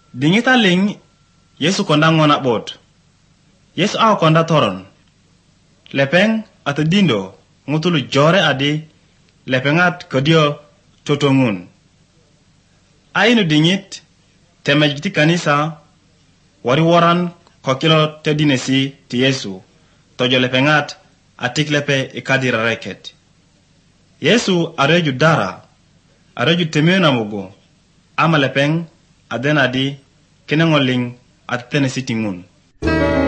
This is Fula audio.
Dingita ling Yesu konda ngona bot. Yesu aw konda toron. Lepeng atadindo ngutulu jore adi lepengat kodio totongun. Ainu dingit temejiti kanisa wari woran kokilo tedinesi ti Yesu tojo lepengat atik lepe ikadira reket. Yesu areju dara areju temena mugo ama lepeng adena di kinengoling at tenesi tingun.